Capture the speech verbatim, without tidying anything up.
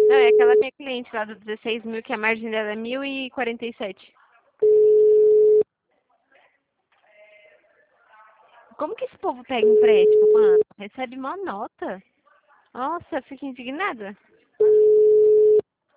Não, é aquela minha cliente lá do dezesseis mil, que a margem dela é mil e quarenta e sete. Como que esse povo pega empréstimo, mano? Recebe mó nota. Nossa, eu fico indignada.